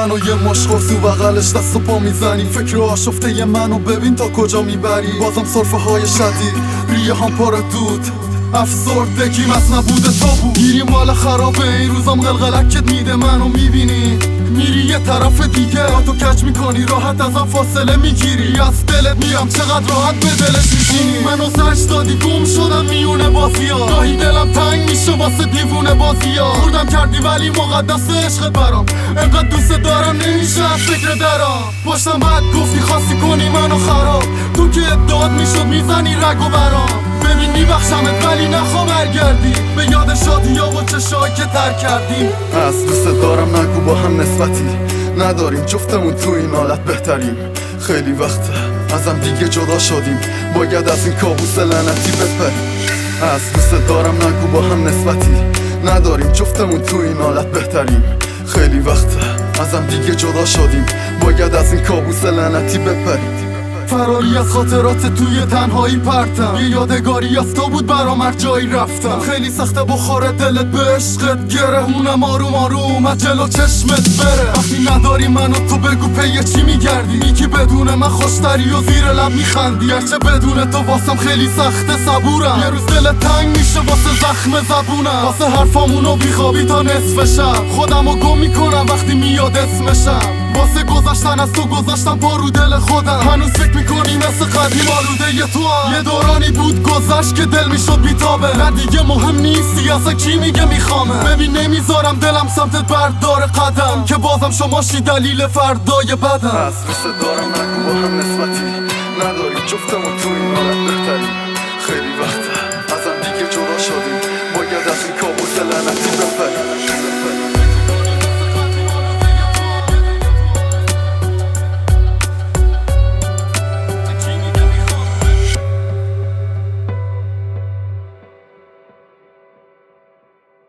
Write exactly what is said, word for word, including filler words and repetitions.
منو یه مشخور تو بغلش دست و پا میزنی. فکر آشفته ی منو ببین تا کجا میبری. بازم صرفه های شدید ریه هم پر دود افسردگی مس نبوده تو بود. گیری مال خرابه این روزام قلقلکت میده منو میبینی. میری یه طرف دیگه تو کچ میکنی راحت ازم فاصله میگیری. از دلت میام چقدر راحت به دلش میشینی. منو زرش دادی گم شدم میونه بازیا. گاهی دلم تنگ میشه واسه دیوونه بازیا. خوردم کردی ولی مقدس عشقت برام. انقدر دوست دارم نمیشه از فکر درام. پشتم بعد گفتی خواستی کنی منو خراب. تو که داد میشد میزنی رگ و برام. ببین میبخشمت ولی نخوا برگردی به یاد شادی ها و چشایی که ترک کردیم. از دوست دارم نگو با هم نسبتی نداریم، جفتمون تو این حالت بهتریم. خیلی وقته ازم دیگه جدا شدیم، باید از این کابوس لعنتی بپریم. از دوست دارم نگو با هم نسبتی نداریم، جفتمون تو این حالت بهتریم. خیلی وقته ازم دیگه جدا شدیم، باید از این کابوس لعنتی بپریم. فراری از خاطرات توی تنهایی پرتم. یه یادگاری از تو بود برام هر جایی رفتم. خیلی سخته بخوره دلت به عشقت گره. اونم آروم آروم از جلو چشمت بره. وقتی نداری منو تو بگو پی چی میگردی. میگی بدون من خوشتری و زیر لب میخندی. هرچه بدون تو واسم خیلی سخته صبورم. یه روز دلت تنگ میشه واسه زخم زبونم. واسه حرفامونو بیخوابی تا نصف شب. خودمو گم میکنم وقتی میاد اسمشم. واسه گذاشتن از تو گذاشتم پا رو دل خودم. هنوز فکر میکنی مثل قدیم آلوده ی تو هم. یه دورانی بود گذشت که دل میشد بیتابه. نه دیگه مهم نیستی اصلا کی میگه میخوامه. ببین نمیذارم دلم سمتت بردار قدم. که بازم شماشی دلیل فردای بدم. از دوست دارم نگو با هم نسبتی نداریم، جفتمون تو این حالت بهتریم. خیلی وقته ازم دیگه جدا شدیم، باید از این کابوس لعنتی بپریم.